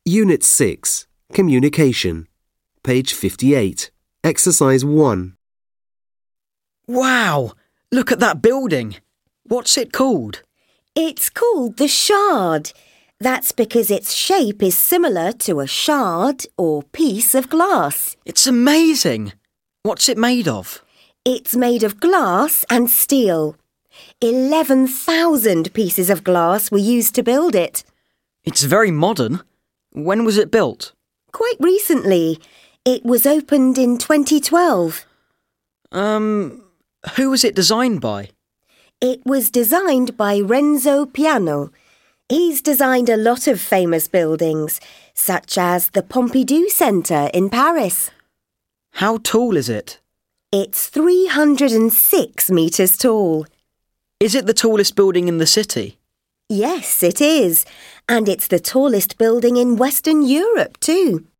Unit 6, Communication. Page 58. Exercise 1. Wow! Look at that building. What's it called? It's called the Shard. That's because its shape is similar to a shard or piece of glass. It's amazing! What's it made of? It's made of glass and steel. 11,000 pieces of glass were used to build it. It's very modern. When was it built? Quite recently. It was opened in 2012. Who was it designed by? It was designed by Renzo Piano. He's designed a lot of famous buildings, such as the Pompidou Centre in Paris. How tall is it? It's 306 metres tall. Is it the tallest building in the city? Yes, it is. And it's the tallest building in Western Europe too.